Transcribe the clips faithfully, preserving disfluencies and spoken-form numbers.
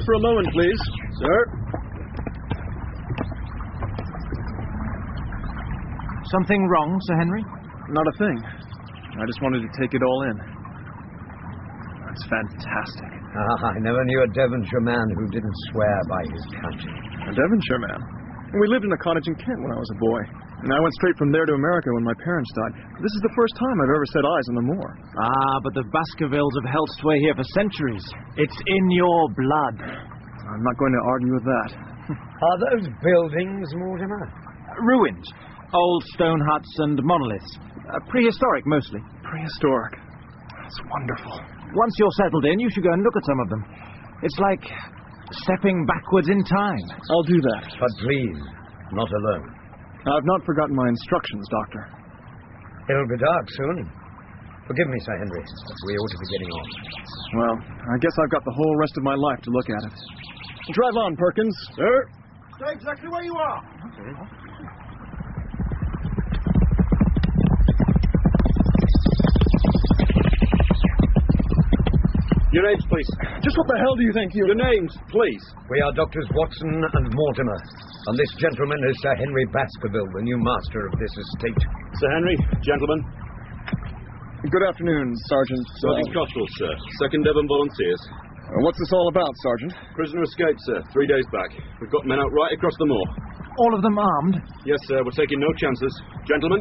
for a moment, please. Sir? Something wrong, Sir Henry? Not a thing. I just wanted to take it all in. It's fantastic. Ah, I never knew a Devonshire man who didn't swear by his country. A Devonshire man? We lived in a cottage in Kent when I was a boy. And I went straight from there to America when my parents died. This is the first time I've ever set eyes on the moor. Ah, but the Baskervilles have held sway here for centuries. It's in your blood. I'm not going to argue with that. Are those buildings, Mortimer? Ruins. Old stone huts and monoliths. Uh, prehistoric, mostly. Prehistoric. That's wonderful. Once you're settled in, you should go and look at some of them. It's like stepping backwards in time. I'll do that. But please, not alone. I've not forgotten my instructions, Doctor. It'll be dark soon. Forgive me, Sir Henry. We ought to be getting on. Well, I guess I've got the whole rest of my life to look at it. Drive on, Perkins. Sir? Stay exactly where you are. Okay. Your names, please. Just what the hell do you think you... Your names, please. We are Doctors Watson and Mortimer, and this gentleman is Sir Henry Baskerville, the new master of this estate. Sir Henry, gentlemen. Good afternoon, Sergeant. Sergeant uh, Cottrell, sir. Second Devon Volunteers. Uh, what's this all about, Sergeant? Prisoner escaped, sir, three days back. We've got men out right across the moor. All of them armed? Yes, sir. We're taking no chances. Gentlemen.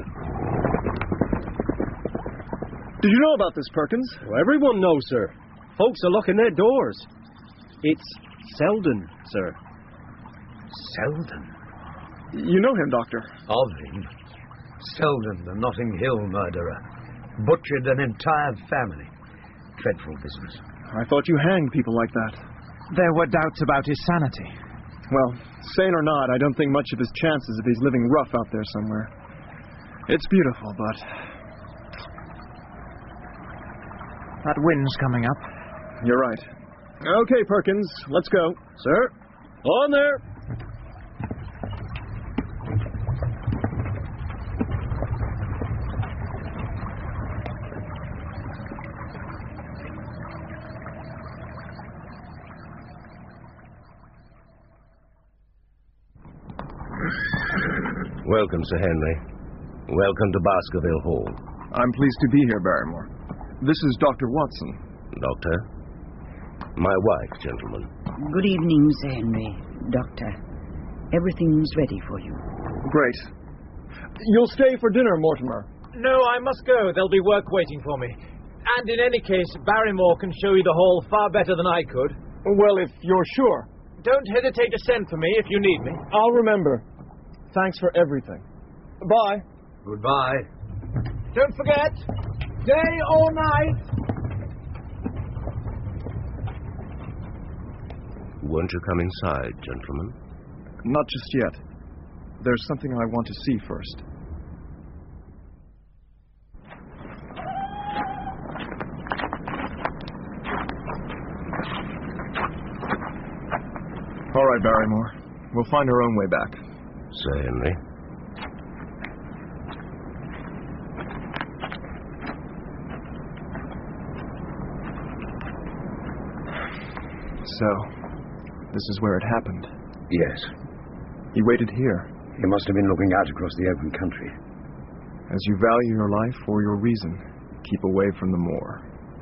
Did you know about this, Perkins? Well, everyone knows, sir. Folks are locking their doors. It's Selden, sir. Selden? You know him, Doctor? Of him. Selden, the Notting Hill murderer. Butchered an entire family. Dreadful business. I thought you hanged people like that. There were doubts about his sanity. Well, sane or not, I don't think much of his chances if he's living rough out there somewhere. It's beautiful, but... That wind's coming up. You're right. Okay, Perkins, let's go. Sir? On there! Welcome, Sir Henry. Welcome to Baskerville Hall. I'm pleased to be here, Barrymore. This is Doctor Watson. Doctor? My wife, gentlemen. Good evening, Sir Henry. Doctor, everything's ready for you. Great. You'll stay for dinner, Mortimer. No, I must go. There'll be work waiting for me. And in any case, Barrymore can show you the hall far better than I could. Well, if you're sure. Don't hesitate to send for me if you need me. I'll remember. Thanks for everything. Bye. Goodbye. Don't forget, day or night. Won't you come inside, gentlemen? Not just yet. There's something I want to see first. All right, Barrymore. We'll find our own way back. Sir Henry. So, this is where it happened. Yes. He waited here. He must have been looking out across the open country. As you value your life or your reason, keep away from the moor.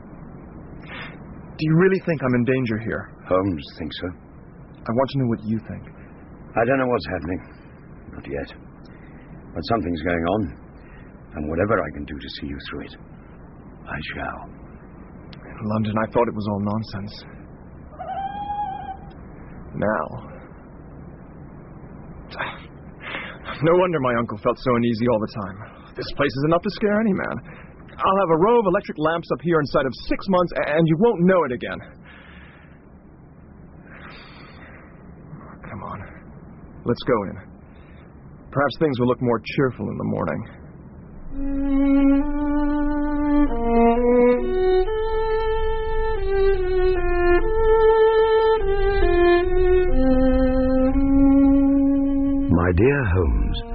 Do you really think I'm in danger here? Holmes thinks so. I want to know what you think. I don't know what's happening. Not yet. But something's going on. And whatever I can do to see you through it, I shall. In London, I thought it was all nonsense. Now. No wonder my uncle felt so uneasy all the time. This place is enough to scare any man. I'll have a row of electric lamps up here inside of six months, and you won't know it again. Come on. Let's go in. Perhaps things will look more cheerful in the morning. My dear Holmes,